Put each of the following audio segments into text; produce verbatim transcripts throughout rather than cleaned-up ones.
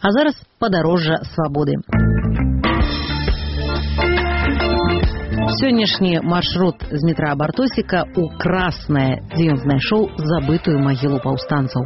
А зараз падарожжа свабоды. Сённяшні маршрут з метра Бартосіка ў Краснае, дзе ён знайшоў забытую магілу паўстанцаў.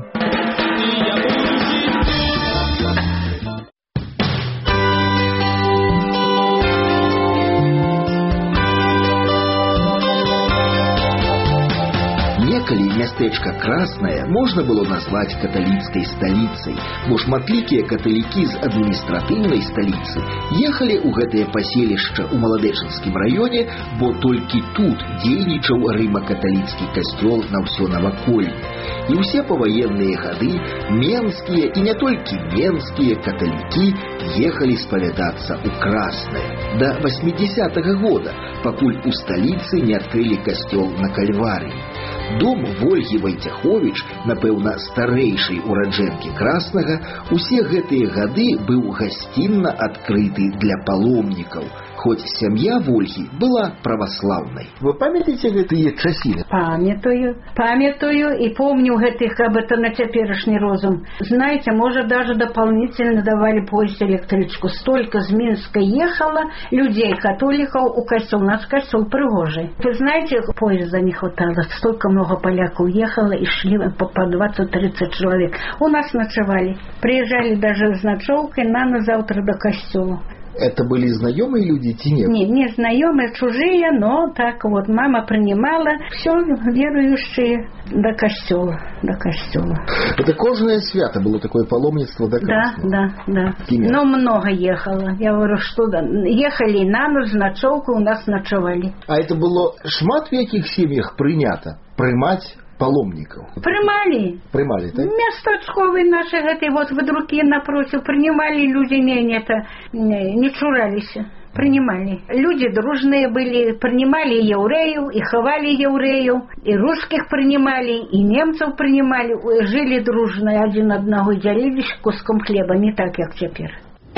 Некалі мястэчка Краснае можна было назваць каталіцкай сталіцай, бо шматлікія каталікі з адміністратыўнай сталіцы ехалі ў гэтае паселішча ў Маладэчынскім раёне, бо толькі тут дзейнічаў рыма-каталіцкі касцёл на ўсё наваколле. І ўсе паваенныя гады менскія і не толькі менскія каталікі ехалі спавядацца ў Краснае. Да восьмидесятого года, пакуль у сталіцы не адкрылі касцёл на Кальварыі. Дом Вольгі Вайцяховіч, напэўна, старэйшай ураджэнкі Краснага, усе гэтыя гады быў гасцінна адкрыты для паломнікаў, хоць сям'я Вольгі была праваслаўнай. Вы памятаеце гэтыя часіны? Памятаю, памятаю и помню гэтых, об это на цяперашні розум. Знаете, может, даже дополнительно давали поезд электричку. Столько с Минска ехало людей, католиков, у костел. У нас костел пригожий. Вы знаете, поезда не хватало. Столько много поляков ехало и шли по, по двадцать-тридцать человек. У нас ночевали. Приезжали даже с ночевкой на, на завтра до костела. Это были знакомые люди, ти нет? Не, не знакомые, чужие, но так вот мама принимала, все верующие до костела, до костела. Это кожное свято было такое паломничество до Красного? Да, да, да. Кимя? Но много ехало. Я говорю, что да, ехали на ночь, ночевку у нас ночевали. А это было шмат в яких семьях принято приймать паломников? Принимали. Принимали, так? Месточковые наши, эти вот выдруки напротив, принимали люди, не, это, не чурались, принимали. Люди дружные были, принимали евреев, и ховали евреев, и русских принимали, и немцев принимали, жили дружно, один одного делились куском хлеба, не так, как теперь.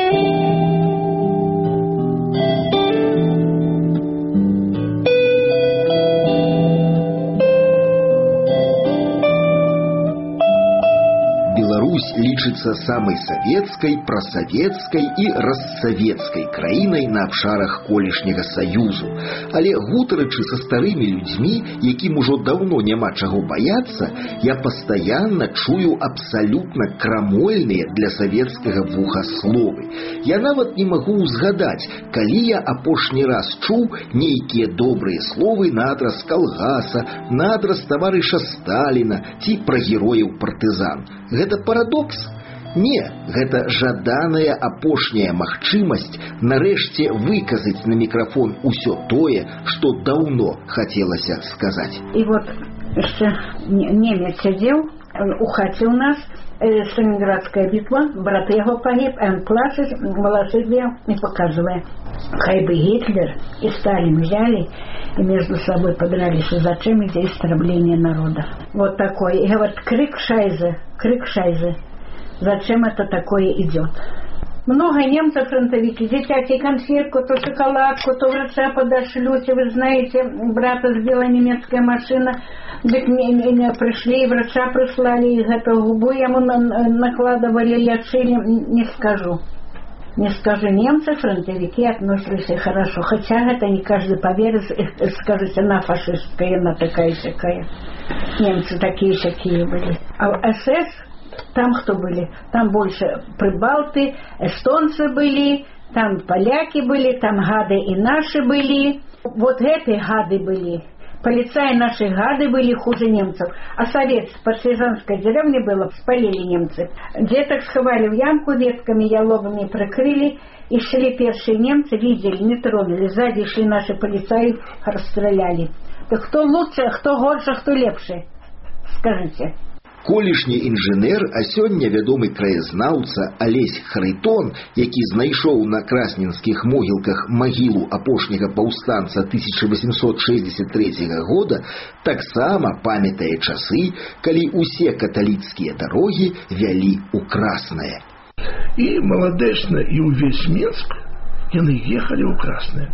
Беларусь лічыцца самай савецкай, прасавецкай і рассавецкай краінай на абшарах колішняга саюзу. Але гутарачы са старымі людзьмі, якім ужо даўно няма чаго баяцца, я пастаянна чую абсалютна крамольныя для савецкага вуха словы. Я нават не магу ўзгадаць, калі я апошні раз чуў нейкія добрыя словы на адрас калгаса, на адрас таварыша Сталіна ці пра герояў партызан. Гэта парадокс? Не, гэта жаданая апошняя магчымасць нарэшце выказаць на мікрафон усё тое, што даўно хацелася сказаць. І вот яшчэ немец сядзеў у хаце ў нас, Сталинградская битва, брат его погиб, он плачет, волосые и показывая. Хай бы Гитлер и Сталин взяли и между собой подрались, и зачем эти истребления народа. Вот такой. И говорит, крик шайзе, крик шайзе. Зачем это такое идет? Много немцев фронтовики, дитячий конфетку, то шоколадку, то врача подошлют, вы знаете, брата сбила немецкая машина, так меня пришли, и врача прислали, и эту губу ему накладывали, лечили, не скажу. Не скажу, немцы, фронтовики относились хорошо, хотя это не каждый поверит, скажете, она фашистская, она такая-такая. Немцы такие-такие были. А СС, там кто были? Там больше прибалты, эстонцы были, там поляки были, там гады и наши были. Вот эти гады были. Полицаи наши гады были хуже немцев. А совет в партизанской деревне было, спалили немцы. Деток сховали в ямку ветками, яловыми прикрыли. И шли первые немцы, видели, не тронули. Сзади шли наши полицаи, расстреляли. Так кто лучше, кто горше, кто лепше? Скажите. Колішні інжынер, а сёння вядомы краязнаўца Алесь Харитон, які знайшоў на красненскіх могілках магілу апошняга паўстанца тысяча восемьсот шестьдесят третьего года, таксама памятае часы, калі усе каталіцкія дарогі вялі ў Краснае. І Маладэчна, і ўвесь Мінск яны ехалі ў Краснае.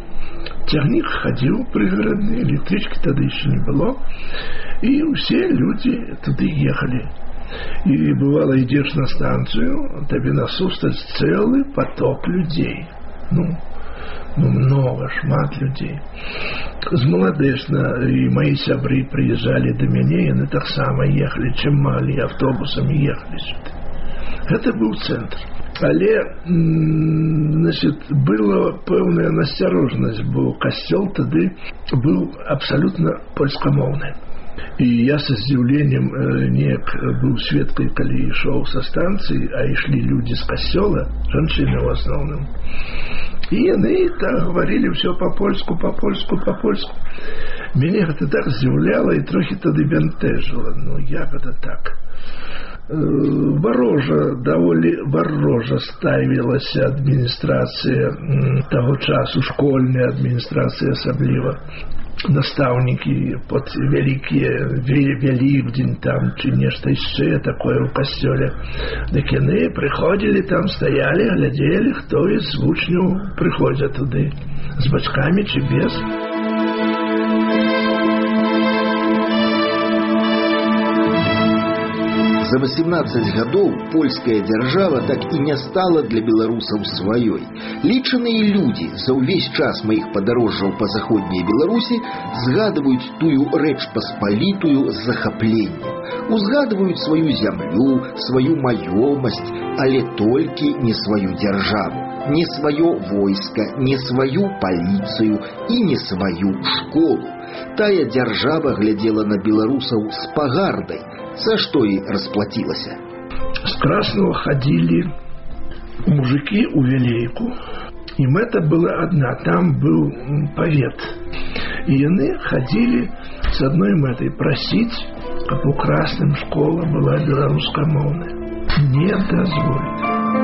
Цягнік хадзіў прыгарадны, электрычкі тады яшчэ не было, і ўсе людзі туды ехалі. І бывало, ідзеш на станцыю, табе насустрач цэлы поток людзей. Ну, ну, много, шмат людзей. З маладэчна і мои сябры прыязджалі да мяне, яны таксама ехалі, чым маглі, аўтобусамі ехалі сюды. Гэта быў цэнтр. Але, значит, была пэўная насцярожнасць, бо касцёл тады быў абсалютна польскамоўны. І я са здзіўленнем неяк быў сведкай, калі ішоў са станцыі, а ішлі людзі з касцёла, жанчыны ў асноўным. І яны так гаварылі ўсё па-польску, па-польску, па-польску. Мяне гэта так здзіўляла і трохі тады бянтэжыла. Ну, як гэта так? Варожа, даволі варожа ставілася адміністрацыя таго часу, школьная адміністрацыя асабліва. Настаўнікі под вялікія Вялікдзень там ці нешта яшчэ такое ў касцёле. Дык яны прыходзілі там, стаялі, глядзелі, хто з вучняў прыходзіць туды, з бацькамі ці без. За восемнадцать гадоў польская дзяржава так і не стала для беларусаў сваёй. Лічаныя людзі за ўвесь час маіх падарожжаў па заходняй Беларусі згадваюць тую рэч паспалітую з захапленнем. Узгадваюць сваю зямлю, сваю маёмасць, але толькі не сваю дзяржаву, не сваё войска, не сваю паліцыю і не сваю школу. Тая дзяржава глядзела на беларусаў з пагардай, за што і расплацілася. З Красного ходили мужики у Вілейку, і мэта была одна, там быў павет. І яны ходили с одной мэтай просить, каб у Красным школа была беларускамоўная. Не дазволить.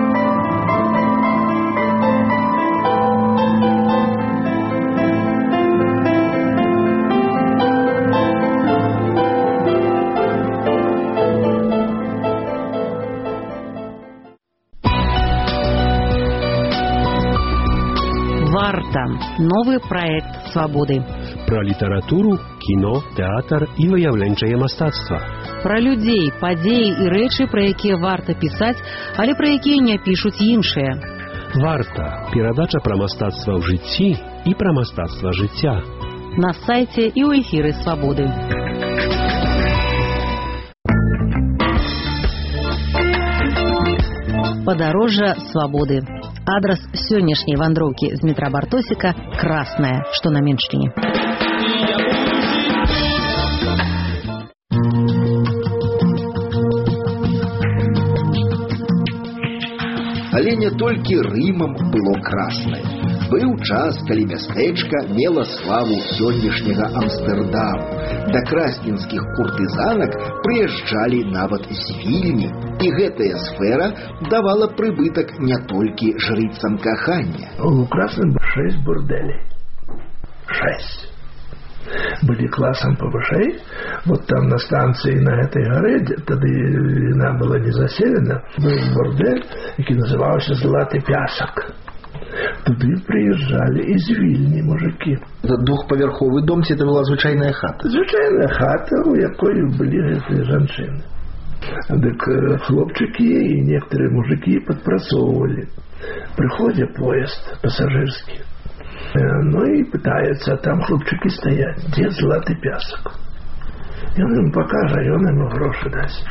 Новый проект «Свободы». Про літаратуру, кіно, тэатр і выяўленчае мастацтва. Пра людзей, падзеі і рэчы, пра якія варта пісаць, але пра якія не пішуць іншыя. Варта. Перадача пра мастацтва ў жыцці і пра мастацтва жыцця. На сайце і ў эфіры «Свободы». Падарожжа свабоды. Адрес сённяшняй вандроўкі з метра Бартосіка – Красная, што на Меншчыне. Але не толькі Рымам было краснае. Быў час, калі мястэчка мела славу сённяшняга Амстэрдаму. Да красненскіх куртызанак прыязджалі нават з Вільні. І гэтая сфера давала прыбытак не толькі жрыцам кахання. У Красным шесть бурделей. Шесть. Были классом повышей. Вот там на станции на этой горе, тады она была не заселена, был бордель, який назывался «Золотый пясок». Туды приезжали из Вильни мужики. Это двухпавярховый дом, ці это была звычайная хата? Звычайная хата, у якой были гэтыя жанчыны. Дык хлопчики и некоторые мужики подпрацоўвали. Приходит поезд пассажирский. Ну и пытаются, там хлопчики стоят. Где золотый пясок? И он им покажет, и он ему гроши даст.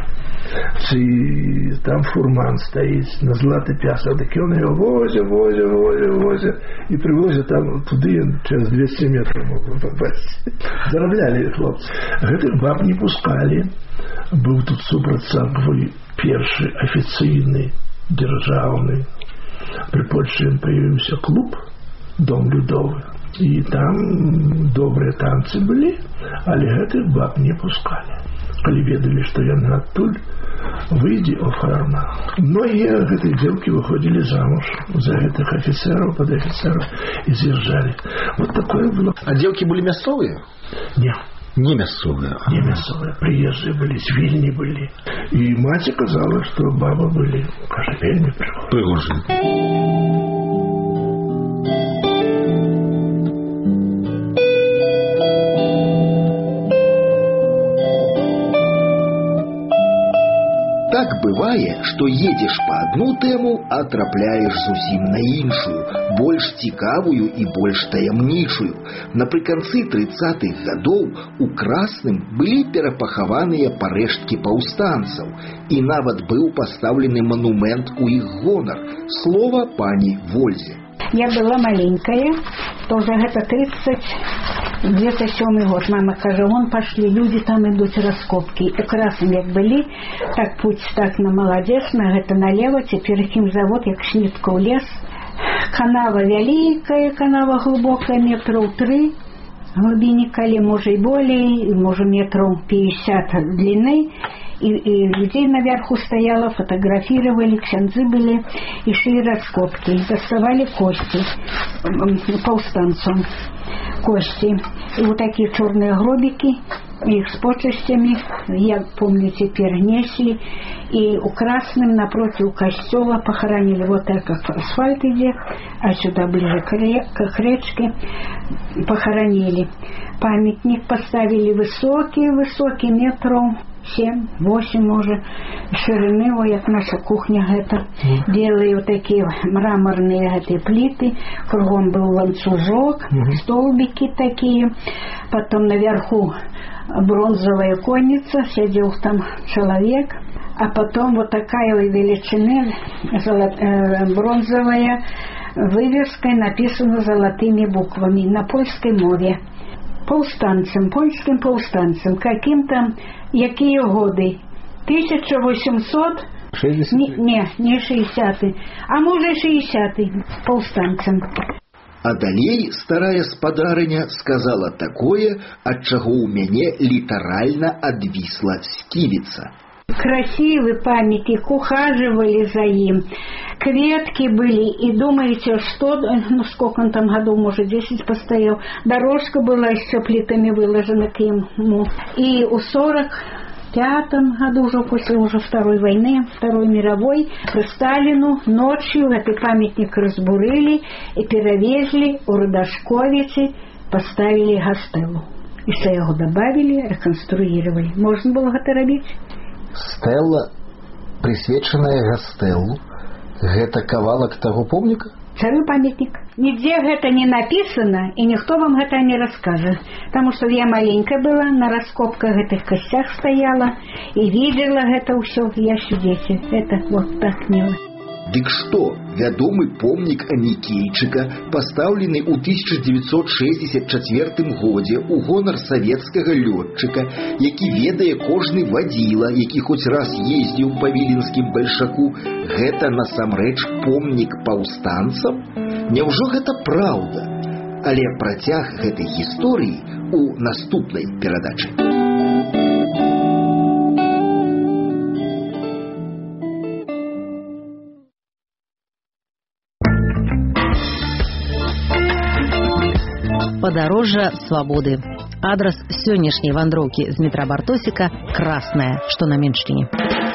И там фурман стоит на золотый пясок. Так он его возит, возит, возит, возит. И привозит там туда, через двести метров могут попасть. Заробляли хлопцы. Гэтых баб не пускали. Был тут супрацоўны першы афіцыйны дзяржаўны. Пры Польшчы появился клуб «Дом Людовы». И там добрые танцы были, але гэтых баб не пускали. Калі ведали, что яны адтуль, выйди оформа. Многие гэтых девки выходили замуж за этих офицеров, под офицеров и съезжали. Вот такое было. А девки были мясцовые? Нет. Не мясцовые. Не мясцовые. Приезжие были, с Вильни были. И мать сказала, что бабы были, кажется, вельми пригожие. Так бывае, што едзеш па адну тэму, а трапляеш зусім на іншую, больш цікавую і больш таямнічую. Напрыканцы трыццатых гадоў у Красным былі перапахаваныя парэшткі паўстанцаў, і нават быў пастаўлены манумент у іх гонар. Слова пані Вользе. Я была маленькая, тоже гэта тридцать где-то сёмый год. Мама кажа, вон пошли, люди там идут раскопки. И Красным як были, так путь так на Молодежна, гэта налево, теперь хімзавод, як шнитка ў лес. Канава вялікая, канава глубокая, метров три, глубине калі, может и более, может метров пятьдесят длины. И, и людей наверху стояло, фотографировали, ксяндзы были, и шли раскопки, доставали кости повстанцам, кости. И вот такие черные гробики, их с почестями, я помню, теперь несли. И у Красным напротив костела похоронили, вот так как асфальт идет, а сюда ближе к, ре, к речке похоронили. Памятник поставили высокий-высокий, метров семь, восемь, может, ширины, о, як наша кухня, это, mm. делали вот такие мраморные эти плиты, кругом был ланцужок, mm-hmm. столбики такие, потом наверху бронзовая конница, сидел там человек, а потом вот такая величины э, бронзовая вывеской написано золотыми буквами на польской мове. Повстанцем, польским повстанцем, каким-то, какие годы? тысяча восемьсот Не, не, не шестидесятый, а может шестидесятый повстанцем. А далей старая спадарыня сказала такое, ад чаго ў мяне літаральна адвісла сківіца. Красивый памятник, ухаживали за им, кветки были, и думаете, что, ну сколько он там годов, может десять постоял, дорожка была еще плитами выложена к ему, и у сорок пятом году, уже после уже Второй войны, Второй мировой, при Сталину ночью этот памятник разбурили и перевезли у Радашковичи, поставили гастелу. И что его добавили, реконструировали. Можно было это робить? Стэлла, присвечаная гастэлу, гэта кавалак таго помніка? Царый памятник. Нигде это не написано, и никто вам это не расскажет. Потому что я маленькая была, на раскопках этих костях стояла, и видела это все, я свидетель. Это вот так мило. Дык што, вядомы помнік Аникейчыка, пастаўлены ў тысяча девятьсот шестьдесят четвёртым годзе ў гонар савецкага лётчыка, які ведае кожны вадзіла, які хоць раз ездзіў па віленскім бальшаку, гэта насамрэч помнік паўстанцам? Няўжо гэта праўда? Але працяг гэтай гісторыі у наступнай перадачы. Падарожжа свабоды. Адрас сённяшняй вандроўкі з метра Бартосіка Красная, што на Меншчыне.